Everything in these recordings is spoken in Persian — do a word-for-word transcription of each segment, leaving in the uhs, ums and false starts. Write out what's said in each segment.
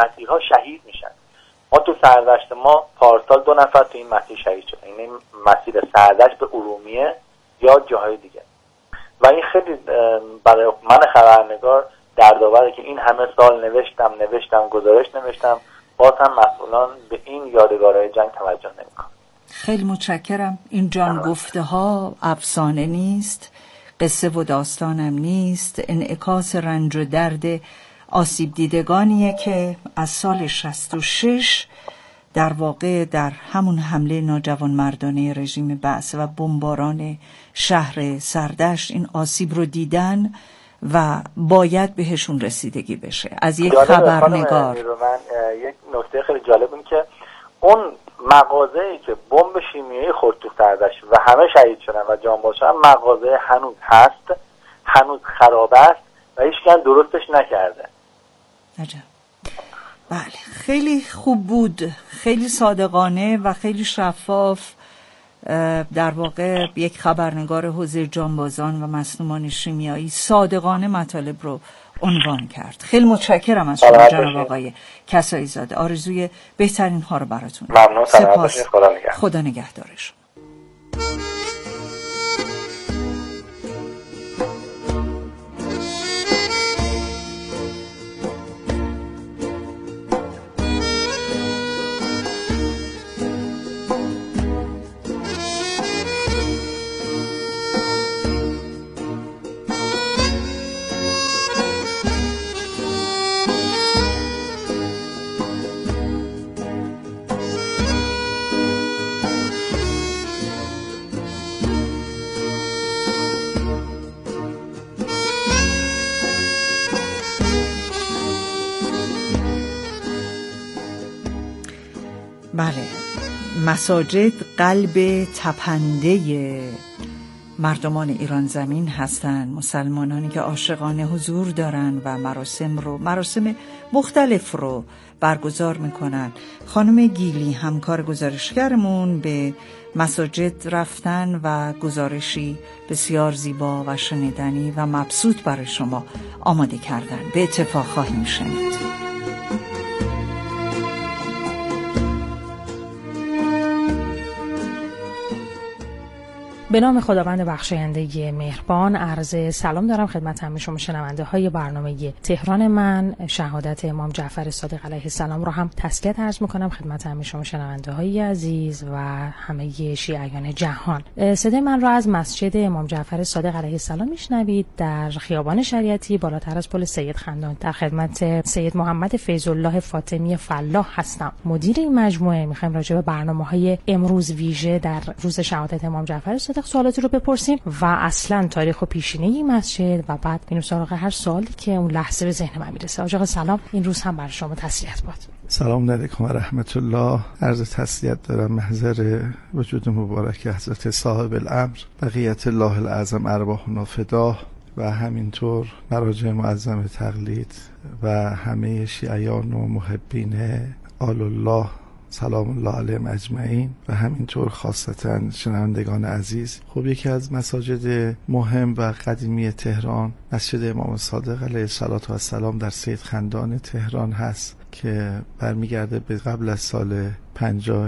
مسیحا شهید میشن. ما تو سردشت ما پارسال دو نفر تو این مسیر شهید شدن، این مسیر سردشت به ارومیه یا جاهای دیگه. و این خیلی برای من خبرنگار دردآوره که این همه سال نوشتم نوشتم گزارش نوشتم، باز هم مسئولان به این یادگارهای جنگ توجه نمیکنن. خیلی متشکرم. این جان گفته ها افسانه نیست، قصه و داستانم نیست، انعکاس رنج و درد آسیب دیدگانیه که از سال شصت و شش در واقع در همون حمله ناجوانمردانه رژیم بعث و بمباران شهر سردشت این آسیب رو دیدن و باید بهشون رسیدگی بشه. از یک خبرنگار من یک نکته خیلی جالب این که اون مغازه‌ای که بمب شیمیایی خورد تو سردشت و همه شهید شدن و جان باز شدن، مغازه هنوز هست، هنوز خراب است و هیچ کس درستش نکرده. عجب. بله، خیلی خوب بود، خیلی صادقانه و خیلی شفاف. در واقع یک خبرنگار حوزه جانبازان و مصدومان شیمیایی صادقانه مطالب رو عنوان کرد. خیلی متشکرم از شما جناب آقای کسایی زاده. آرزوی بهترین ها رو براتون. ممنون. سپاس. خدا نگهدار. خدا نگهدارش. بله، مساجد قلب تپنده مردمان ایران زمین هستند، مسلمانانی که عاشقانه حضور دارن و مراسم رو مراسم مختلف رو برگزار میکنن. خانم گیلی همکار گزارشگرمون به مساجد رفتن و گزارشی بسیار زیبا و شنیدنی و مبسوط برای شما آماده کردن. به اتفاق خواهیم شنید. به نام خداوند بخشاینده مهربان، عرض سلام دارم خدمت همه شما شنونده های برنامه تهران من. شهادت امام جعفر صادق علیه السلام رو هم تسلیت عرض میکنم خدمت همه شما شنونده های عزیز و همه شیعیان جهان. صدای من رو از مسجد امام جعفر صادق علیه السلام میشنوید در خیابان شریعتی بالاتر از پل سید خندان. در خدمت سید محمد فیض الله فاطمی فلاح هستم، مدیر این مجموعه. میخوایم راجع به برنامه‌های امروز ویژه در روز شهادت امام جعفر صادق سوالاتی رو بپرسیم و اصلا تاریخ و پیشینه این مسجد و بعد بریم سراغ هر سوالی که اون لحظه به ذهن من میرسه. آقا سلام، این روز هم برای شما تسلیت باد. سلام علیکم و رحمت الله. عرض تسلیت دارم محضر وجود مبارک حضرت صاحب الامر بقیت الله الاعظم ارواحنا فداه و همینطور مراجع معظم تقلید و همه شیعیان و محبین آل الله سلام الله علیهم اجمعین و همینطور خاصتا شنوندگان عزیز. خب یکی از مساجد مهم و قدیمی تهران مسجد امام صادق علیه السلام در سید خندان تهران هست که برمیگرده به قبل از سال پنجاه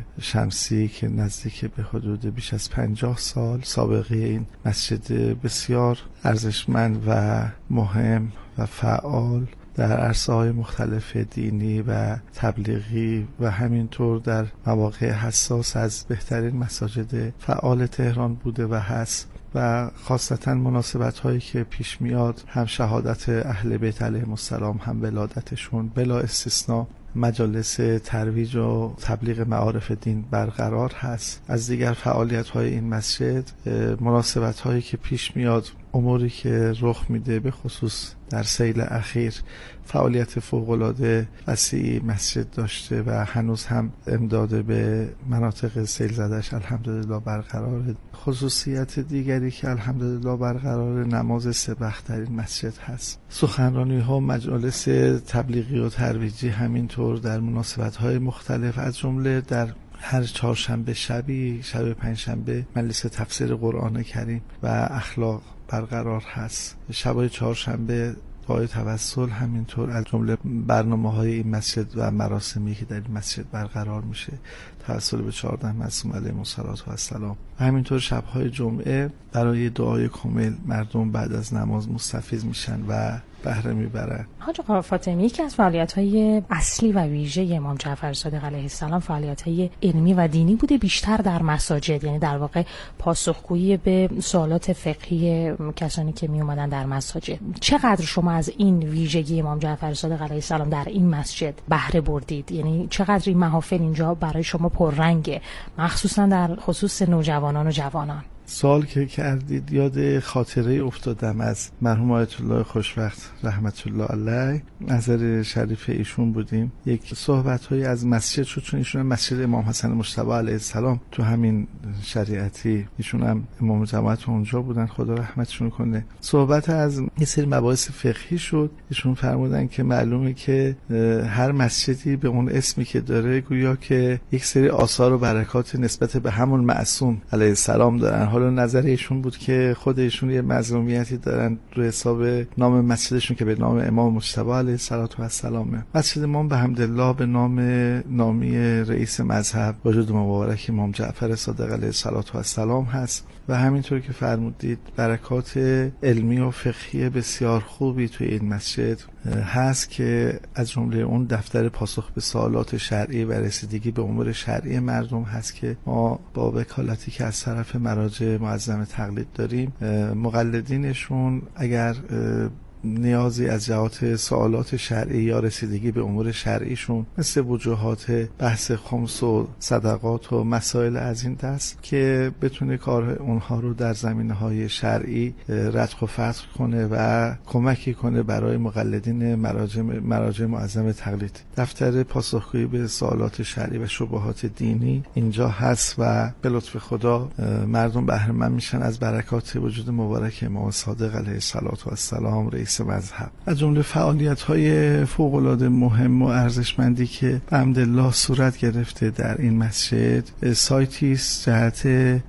شمسی که نزدیک به حدود بیش از پنجاه سال. سابقه این مسجد بسیار ارزشمند و مهم و فعال در عرصه‌های مختلف دینی و تبلیغی و همینطور در مواقع حساس از بهترین مساجد فعال تهران بوده و هست و خاصتا مناسبت هایی که پیش میاد هم شهادت اهل بیت علیهم السلام هم ولادتشون بلا استثناء مجالس ترویج و تبلیغ معارف دین برقرار هست. از دیگر فعالیت های این مسجد مناسبت هایی که پیش میاد، اموری که رخ میده به خصوص در سیل اخیر فعالیت فوق‌العاده وسیعی مسجد داشته و هنوز هم امداد به مناطق سیل زدش الحمدلله برقراره. خصوصیت دیگری که الحمدلله برقرار نماز سه وقت در این مسجد هست. سخنرانی ها مجالس تبلیغی و ترویجی همینطور در مناسبت های مختلف، از جمله در هر چهارشنبه شبی شب پنجشنبه مجلس تفسیر قرآن کریم و اخلاق برقرار هست. شبای چهارشنبه دعای توسل، همینطور از جمله برنامه‌های این مسجد و مراسمی که در این مسجد برقرار میشه، توسل به چهارده معصوم علیهم السلام. و همینطور شب‌های جمعه برای دعای کامل مردم بعد از نماز مستفیض میشن و بهره میبرن. حاج آقا فاطمی، یکی از فعالیت‌های اصلی و ویژه امام جعفر صادق علیه السلام فعالیت‌های علمی و دینی بوده، بیشتر در مساجد، یعنی در واقع پاسخگویی به سوالات فقهی کسانی که می اومدن در مساجد. چقدر شما از این ویژگی امام جعفر صادق علیه السلام در این مسجد بهره بردید؟ یعنی چقدر این محافل اینجا برای شما پررنگه، مخصوصا در خصوص نوجوانان و جوانان؟ سوال که کردید یاد خاطره افتادم از مرحوم آیت الله خوشوقت رحمت الله علیه. نظر شریف ایشون بودیم، یک صحبت‌هایی از مسجد شد، چون ایشون هم مسجد امام حسن مجتبی علیه السلام تو همین شریعتی، ایشون هم امام جماعت اونجا بودن، خدا رحمتشون کنه. صحبت از یه سری مباحث فقهی شد. ایشون فرمودن که معلومه که هر مسجدی به اون اسمی که داره گویا که یک سری آثار و برکات نسبت به همون معصوم علیه السلام دارن. حالا نظر ایشون بود که خود ایشون یه مظلومیتی دارن رو حساب نام مسجدشون که به نام امام مجتبی علیه السلام. مسجد امام به حمدالله به نام نامی رئیس مذهب وجود مبارک امام جعفر صادق علیه السلام هست و همینطور که فرمودید برکات علمی و فقهی بسیار خوبی توی این مسجد هست که از جمله اون دفتر پاسخ به سوالات شرعی و رسیدگی به امور شرعی مردم هست که ما با وکالتی که از طرف مراجع معظم تقلید داریم، مقلدینشون اگر نیازی از جهات سوالات شرعی یا رسیدگی به امور شرعیشون مثل وجوهات بحث خمس و صدقات و مسائل از این دست که بتونه کار اونها رو در زمینه‌های شرعی ردخ و فتح کنه و کمکی کنه برای مقلدین مراجع مراجع معظم تقلید. دفتر پاسخگویی به سوالات شرعی و شبهات دینی اینجا هست و به لطف خدا مردم بهره مند میشن از برکات وجود مبارک امام صادق علیه السلام رئیس مذهب. از جمله فعالیت‌های فوق‌العاده مهم و ارزشمندی که به حمدالله صورت گرفته در این مسجد، سایتی است جهت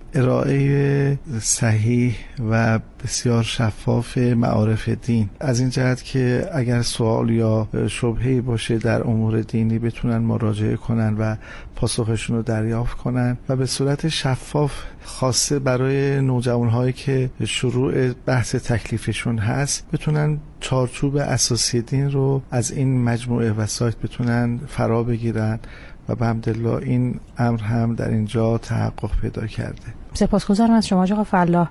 ارائه صحیح و بسیار شفاف معارف دین، از این جهت که اگر سوال یا شبهه‌ای باشه در امور دینی بتونن مراجعه کنن و پاسخشون رو دریافت کنن و به صورت شفاف، خاصه برای نوجوان‌هایی که شروع بحث تکلیفشون هست، بتونن چارچوب اساسی دین رو از این مجموعه وسایط بتونن فرا بگیرن و به حمدالله این امر هم در اینجا تحقق پیدا کرده. سپاسگزارم از شما آقا فلاح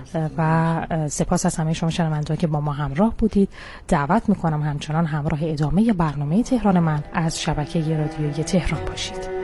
و سپاس از همه شما شنونده‌ها که با ما همراه بودید. دعوت میکنم همچنان همراه ادامه برنامه تهران من از شبکه رادیویی تهران باشید.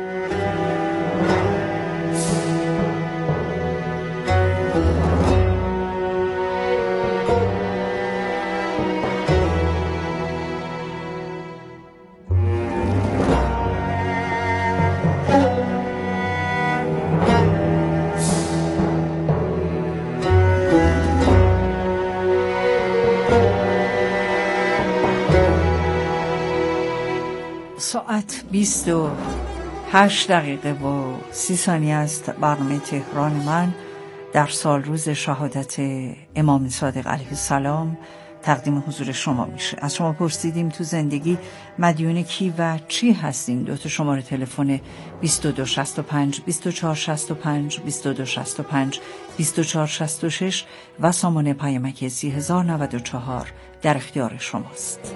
ساعت بیست و هشت دقیقه و سی ثانیه است. برنامه تهران من در سال روز شهادت امام صادق علیه السلام تقدیم حضور شما میشه. از شما پرسیدیم تو زندگی مدیون کی و چی هستین؟ دو تا شماره تلفن بیست و دو شصت و پنج بیست و چهار شصت و پنج بیست و دو شصت و پنج بیست و چهار شصت و شش و سامانه پیامک سی هزار و نود و چهار در اختیار شماست.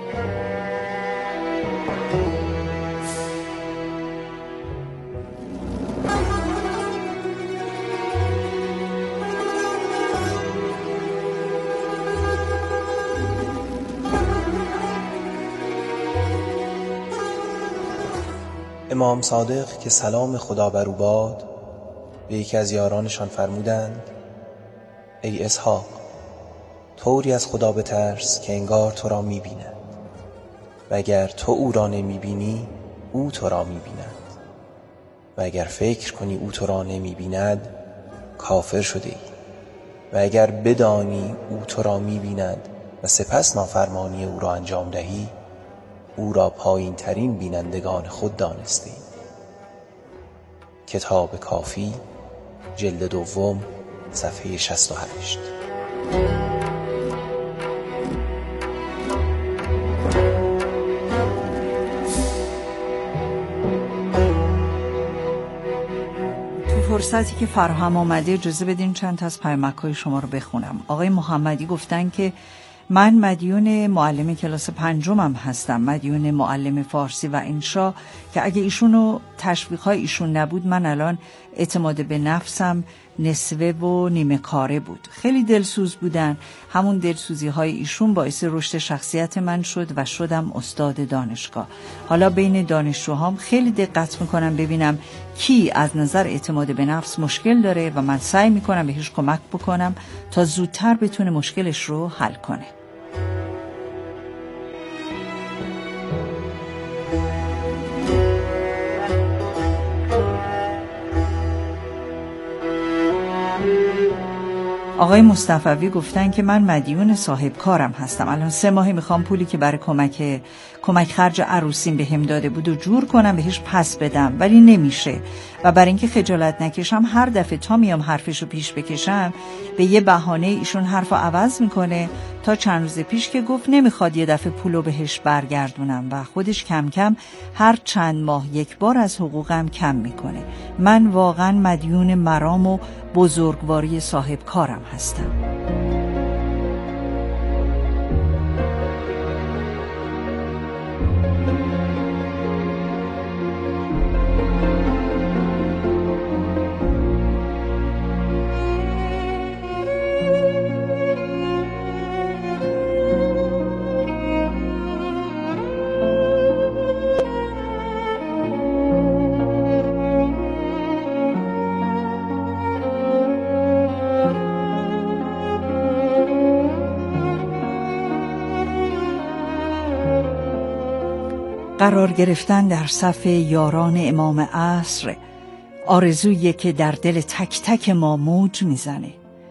امام صادق که سلام خدا بر او باد به یکی از یارانشان فرمودند: ای اسحاق، طوری از خدا بترس که انگار تو را می‌بیند و اگر تو او را نمی‌بینی او تو را می‌بیند و اگر فکر کنی او تو را نمی‌بیند کافر شده ای و اگر بدانی او تو را می‌بیند و سپس نافرمانی او را انجام دهی او را پایین ترین بینندگان خود دانسته ای. کتاب کافی جلد دوم صفحه شصت و هشت. فرصتی که فراهم آمده اجازه بدین چند تا از پیامک‌های شما رو بخونم. آقای محمدی گفتن که من مدیون معلم کلاس پنجمم هستم، مدیون معلم فارسی و انشا که اگه ایشونو تشویق‌های ایشون نبود من الان اعتماد به نفسم نصفه و نیمه کاره بود. خیلی دلسوز بودن. همون دلسوزی های ایشون باعث رشد شخصیت من شد و شدم استاد دانشگاه. حالا بین دانشجوهام خیلی دقت میکنم ببینم کی از نظر اعتماد به نفس مشکل داره و من سعی میکنم بهش کمک بکنم تا زودتر بتونه مشکلش رو حل کنه. آقای مصطفوی گفتن که من مدیون صاحب کارم هستم. الان سه ماهی میخوام پولی که برای کمک کمک خرج عروسیم بهم داده بود و جور کنم بهش پس بدم، ولی نمیشه. و برای اینکه خجالت نکشم هر دفعه تا میام حرفشو پیش بکشم به یه بهانه ایشون حرفو عوض میکنه. تا چند روز پیش که گفت نمیخواد یه دفعه پولو بهش برگردونم و خودش کم کم هر چند ماه یک بار از حقوقم کم میکنه. من واقعا مدیون مرام و بزرگواری صاحب کارم هستم. قرار گرفتن در صف یاران امام عصر آرزویی که در دل تک تک ما موج میزنه.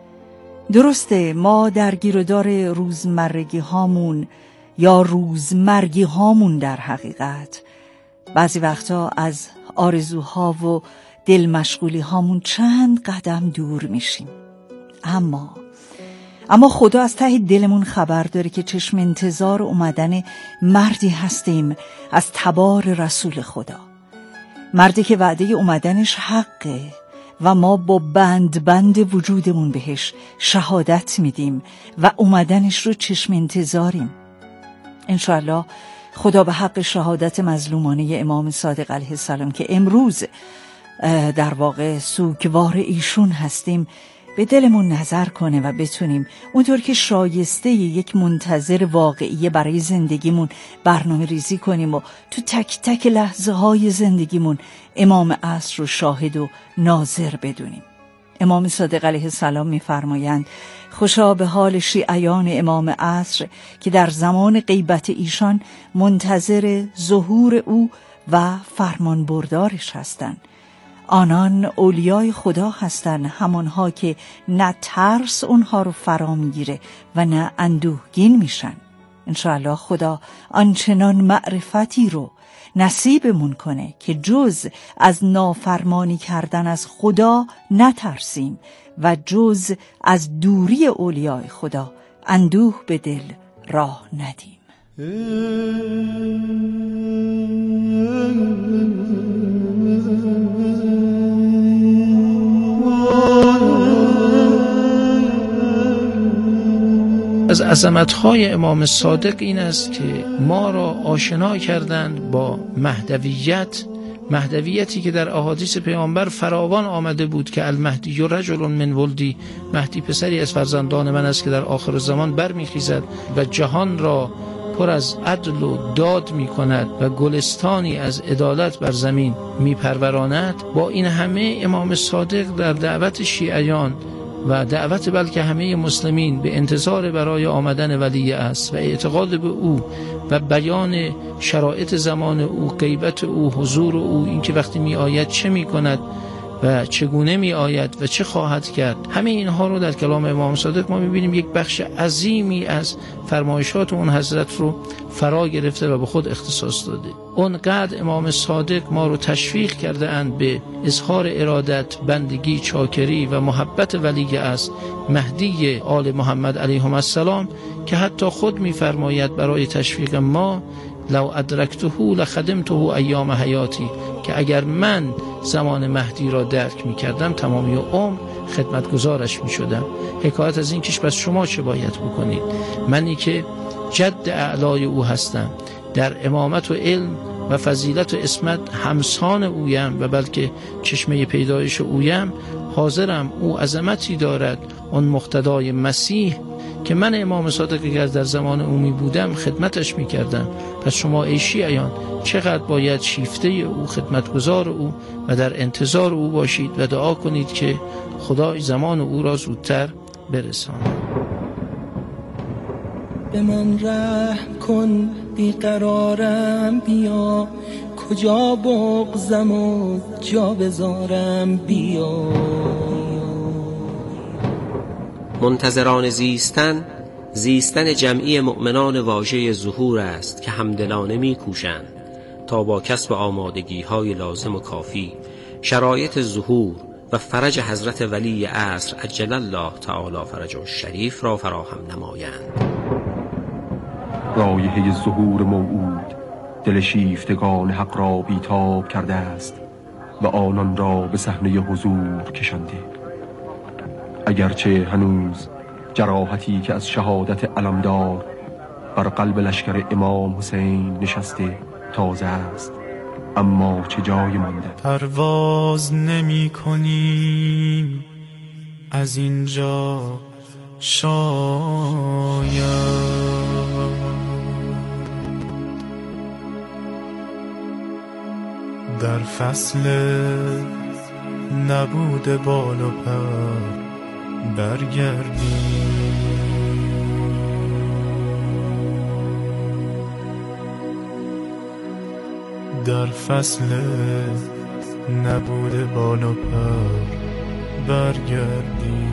درسته ما درگیر و دار روزمرگی هامون یا روزمرگی هامون در حقیقت بعضی وقتا از آرزوها و دل مشغولی هامون چند قدم دور میشیم. اما اما خدا از ته دلمون خبر داره که چشم انتظار اومدن مردی هستیم از تبار رسول خدا، مردی که وعده اومدنش حقه و ما با بند بند وجودمون بهش شهادت میدیم و اومدنش رو چشم انتظاریم. انشاءالله خدا به حق شهادت مظلومانه امام صادق علیه السلام که امروز در واقع سوگوار ایشون هستیم به دلمون نظر کنه و بتونیم اونطور که شایسته یک منتظر واقعی برای زندگیمون برنامه ریزی کنیم و تو تک تک لحظه های زندگیمون امام عصر رو شاهد و ناظر بدونیم. امام صادق علیه السلام می‌فرمایند خوشا به حال شیعیان امام عصر که در زمان غیبت ایشان منتظر ظهور او و فرمان بردارش هستند. آنان اولیای خدا هستند، همانها که نه ترس اونها رو فرا میگیره و نه اندوهگین میشن. انشاءالله خدا آنچنان معرفتی رو نصیبمون کنه که جز از نافرمانی کردن از خدا نترسیم و جز از دوری اولیای خدا اندوه به دل راه ندیم. از عظمت‌های امام صادق این است که ما را آشنا کردند با مهدویت، مهدویتی که در احادیث پیامبر فراوان آمده بود که المهدی رجل من ولدی، مهدی پسری از فرزندان من است که در آخر زمان برمیخیزد و جهان را پر از عدل و داد می کند و گلستانی از عدالت بر زمین می پروراند. با این همه امام صادق در دعوت شیعیان و دعوت بلکه همه مسلمین به انتظار برای آمدن ولی است و اعتقاد به او و بیان شرایط زمان او، غیبت او، حضور او، اینکه وقتی می آید چه می کند و چگونه می آید و چه خواهد کرد، همه اینها رو در کلام امام صادق ما می بینیم. یک بخش عظیمی از فرمایشات اون حضرت رو فرا گرفته و به خود اختصاص داده. اونقدر امام صادق ما رو تشویق کرده اند به اظهار ارادت، بندگی، چاکری و محبت ولی است مهدی آل محمد علیهم السلام که حتی خود می فرماید برای تشویق ما لو ادرکته لخدمته ایام حیاتی، که اگر من زمان مهدی را درک می کردم تمامی عمر خدمتگزارش می شدم. حکایت از این کش پس شما چه باید بکنید؟ منی که جد اعلای او هستم، در امامت و علم و فضیلت و اسمت همسان اویم و بلکه چشمه پیدایش اویم، حاضرم او عظمتی دارد، اون مقتدای مسیح که من امام صادق اگر در زمان او می بودم خدمتش می کردم. پس شما ای شیعیان چقدر باید شیفته او، خدمتگزار او و در انتظار او باشید و دعا کنید که خدای زمان او را زودتر برساند. به من رحم کن بیقرارم، بیا کجا بغضم و جا بذارم، بیا. منتظران زیستن، زیستن جمعی مؤمنان واژه ظهور است که همدلانه می کوشند تا با کسب آمادگی های لازم و کافی شرایط ظهور و فرج حضرت ولی عصر عجل الله تعالی فرجه الشریف را فراهم نمایند. رایحه ظهور موعود دل شیفتگان حق را بیتاب کرده است و آنان را به صحنه حضور کشانده. اگرچه هنوز جراحتی که از شهادت علمدار بر قلب لشکر امام حسین نشسته تازه است، اما چه جای مانده. پرواز نمی کنیم از اینجا شاید، در فصل نبود بال و پر برگردیم. در فصل نبود بال و پر برگردیم.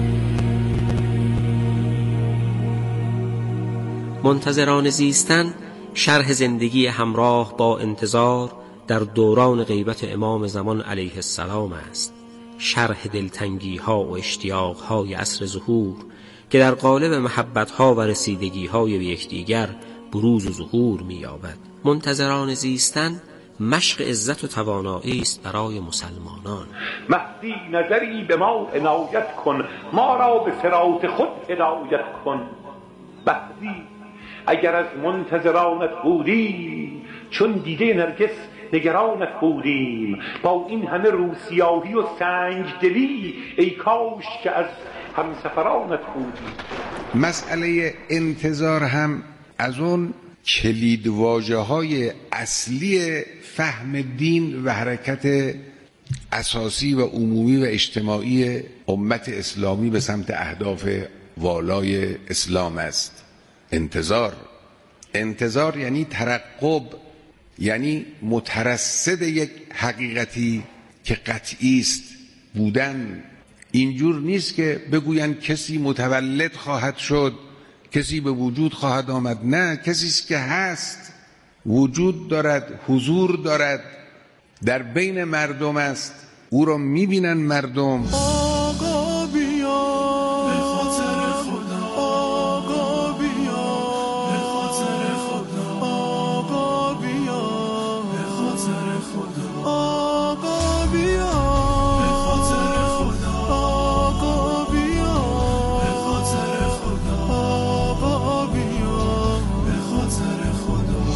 منتظران زیستن شرح زندگی همراه با انتظار در دوران غیبت امام زمان علیه السلام است. شرح دلتنگی ها و اشتیاق های عصر ظهور که در قالب محبت ها و رسیدگی های به یکدیگر بروز و ظهور می یابد. منتظران زیستن مشق عزت و توانایی است برای مسلمانان. مهدی نظری به ما عنایت کن، ما را به صراط خود هدایت کن. مهدی اگر از منتظرانت بودی، چون دیده نرگس نگرانت بودیم. با این همه روسیاهی و سنگ دلی، ای کاش که از همسفرانت بودیم. مسئله انتظار هم از اون کلید واژه های اصلی فهم دین و حرکت اساسی و عمومی و اجتماعی امت اسلامی به سمت اهداف والای اسلام است. انتظار انتظار یعنی ترقب، یعنی مترصد یک حقیقتی که قطعی است بودن. اینجور نیست که بگوین کسی متولد خواهد شد، کسی به وجود خواهد آمد. نه، کسی است که هست، وجود دارد، حضور دارد، در بین مردم است، او را میبینن مردم. آقا بیا به خاطر خدا، آقا بیا به خاطر خدا، آقا بیا به خاطر خدا، آقا بیا به خاطر خدا، آقا بیا به خاطر خدا، آقا بیا به خاطر خدا.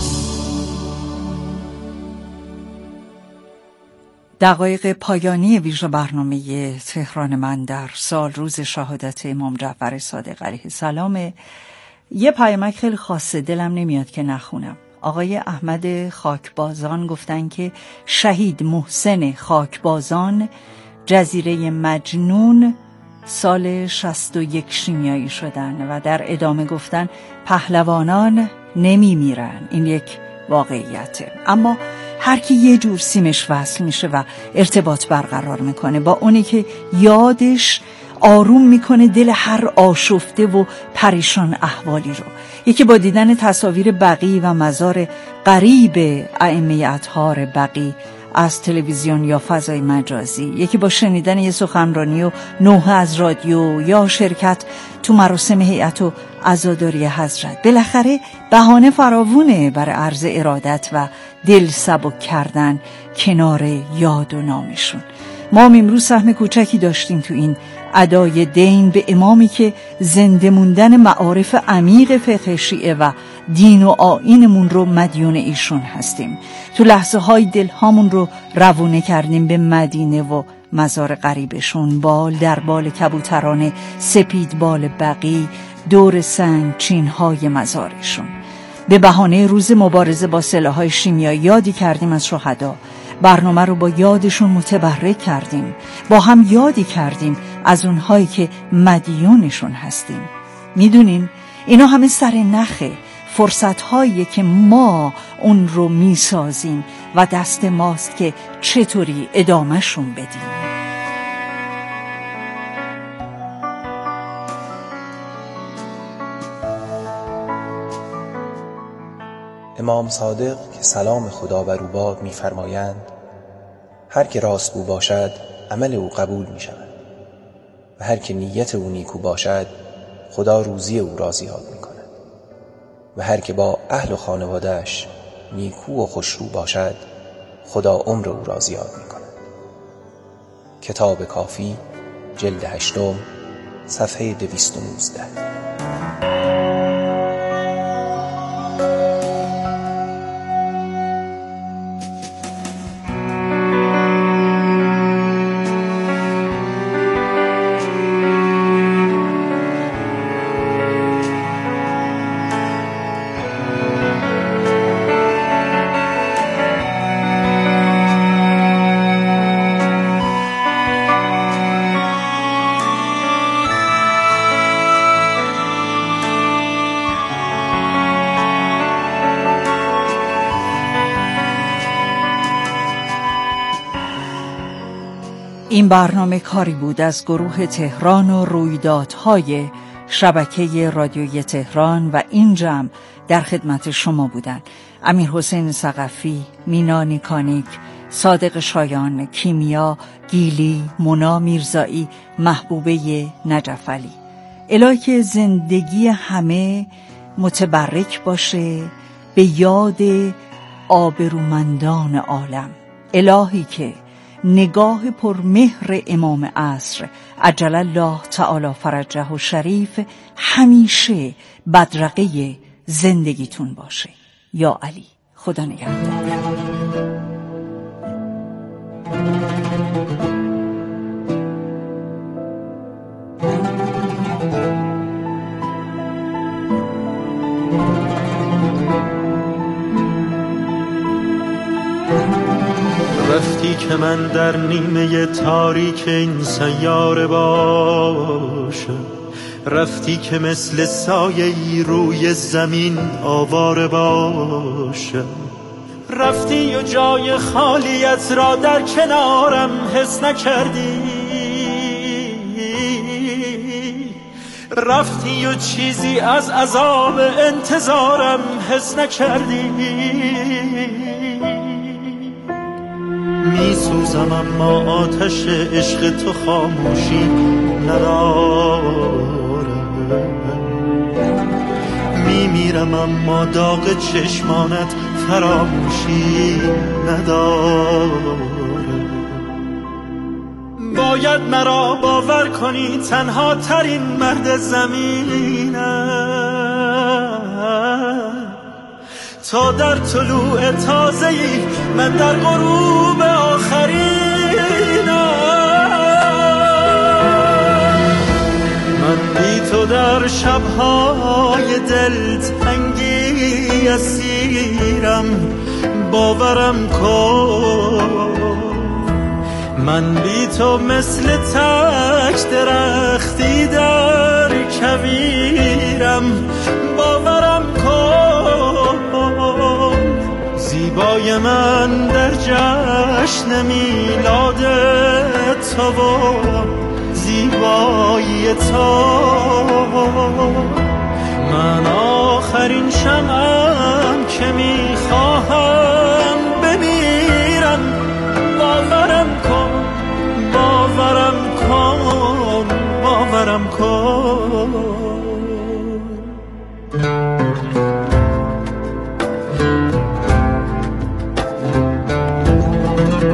دقایق پایانی ویژه برنامه تهران من در سال روز شهادت امام جعفر صادق علیه السلام. یه پیامک خیلی خاصه دلم نمیاد که نخونم. آقای احمد خاکبازان گفتن که شهید محسن خاکبازان جزیره مجنون سال شصت و یک شیمیایی شدن و در ادامه گفتن پهلوانان نمی میرن. این یک واقعیته، اما هر کی یه جور سیمش وصل میشه و ارتباط برقرار میکنه با اونی که یادش آروم میکنه دل هر آشفته و پریشان احوالی رو. یکی با دیدن تصاویر بقی و مزار قریب ائمه اطهار بقی از تلویزیون یا فضای مجازی، یکی با شنیدن یه سخنرانی و نوحه از رادیو یا شرکت تو مراسم هیئت و عزاداری حضرت. بالاخره بهانه فراوونه برای عرض ارادت و دل سبک کردن کنار یاد و نامشون. ما امروز سهم کوچکی داشتیم تو این ادای دین به امامی که زنده موندن معارف عمیق فقه شیعه و دین و آیینمون رو مدیون ایشون هستیم. تو لحظه های دلهامون رو روونه کردیم به مدینه و مزار غریبشون، بال در بال کبوتران سپید بال بقی دور سنگ چین های مزارشون. به بهانه روز مبارزه با سلاح‌های شیمیایی یادی کردیم از شهدا. برنامه رو با یادشون متبرک کردیم، با هم یادی کردیم از اونهایی که مدیونشون هستیم. میدونین اینا همه سر نخه، فرصت‌هایی که ما اون رو میسازیم و دست ماست که چطوری ادامهشون بدیم. امام صادق که سلام خدا بر او باد می‌فرمایند هر که راستگو باشد عمل او قبول می‌شود و هر که نیت او نیکو باشد خدا روزی او را زیاد می‌کند و هر که با اهل و خانواده‌اش نیکو و خوشرو باشد خدا عمر او را زیاد می‌کند. کتاب کافی جلد هشتم صفحه دویست و نوزده. این برنامه کاری بود از گروه تهران و رویدادهای شبکه رادیویی تهران و این جمع در خدمت شما بودن امیر حسین ثقفی، مینا نیکانیک، صادق شایان، کیمیا گیلی، مونا میرزایی، محبوبه نجف علی. الهی که زندگی همه متبرک باشه به یاد آبرومندان عالم. الهی که نگاه پرمهر امام عصر عجل الله تعالی فرجه و شریف همیشه بدرقه زندگیتون باشه. یا علی. خدا نگهدار. رفتی که من در نیمه تاریک این سیاره باشم، رفتی که مثل سایه‌ای روی زمین آواره باشم، رفتی و جای خالیت را در کنارم حس نکردی، رفتی و چیزی از عذاب انتظارم حس نکردی. می سوزم اما آتش عشق تو خاموشی ندارم، می میرم اما داغ چشمانت فراموشی ندارم. باید مرا باور کنی تنها ترین مرد زمینم، تا در طلوع تازه‌ای من در غروب آخرینم. من بی تو در شب‌های دلتنگی اسیرم، باورم کن. من بی تو مثل تک درختی در کویرم، باورم کن. زیبای من در جشن میلاد تو و زیبایی تو، من آخرین شمعم که میخواهم بمیرم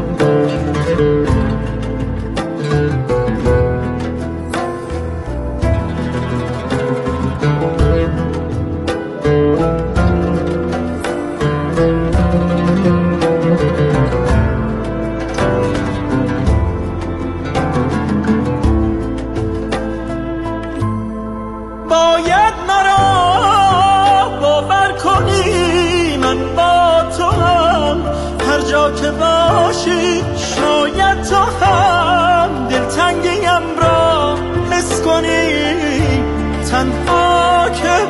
که باشی شاید تو هم دلتنگیم را حس کنی، تنها که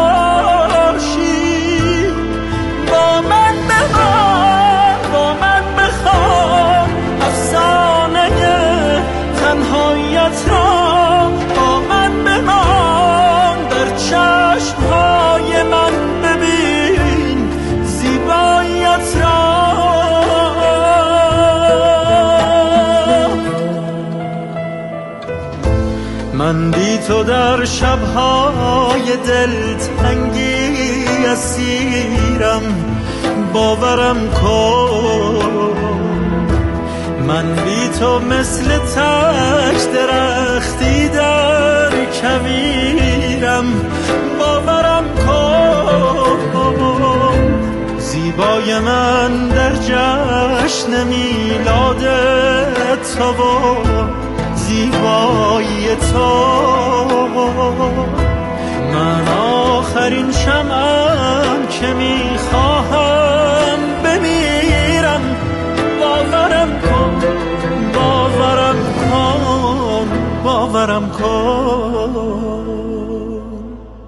باشی با من بمان، با من بخوان افسانه تنهاییت را، با من بمان در چشمهای من ببین زیباییت را. من بی تو در شبهای دلتنگی اسیرم، باورم کن. من بی تو مثل تک درختی در کویرم، باورم کن. زیبای من در جشن میلاد تو و زیبایی تو، من آخرین شمعم که میخواهم بمیرم، باورم کن، باورم کن، باورم کن.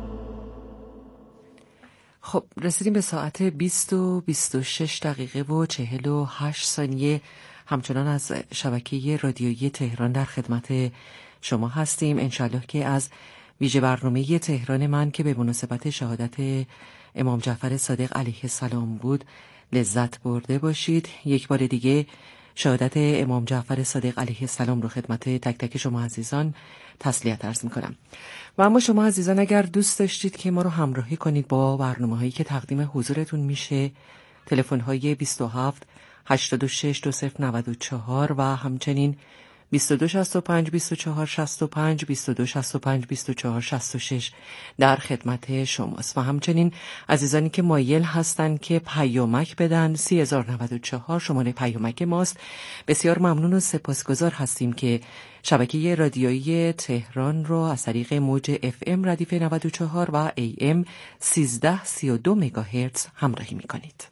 خب رسیدیم به ساعت بیست و بیست و شش دقیقه و چهل و هشت ثانیه. همچنان از شبکه رادیویی تهران در خدمت شما هستیم. انشالله که از ویژه برنامه تهران من که به مناسبت شهادت امام جعفر صادق علیه السلام بود لذت برده باشید. یک بار دیگه شهادت امام جعفر صادق علیه السلام رو خدمت تک تک شما عزیزان تسلیت عرض میکنم. و اما شما عزیزان اگر دوست داشتید که ما رو همراهی کنید با برنامه هایی که تقدیم حضورتون میشه، تلفن های بیست و هفت هشتاد و شش دو صفر نود و چهار و همچنین بیست و دو شصت و پنج بیست و چهار شصت و پنج بیست و دو شصت و پنج بیست و چهار شصت و شش در خدمت شماست. و همچنین عزیزانی که مایل هستند که پیامک بدن سی هزار و نود و چهار شماره پیامک ماست. بسیار ممنون و سپاسگزار هستیم که شبکه رادیویی تهران رو از طریق موج اف ام ردیف نود و چهار و ای ام سیزده سی و دو مگاهرتز همراهی میکنید.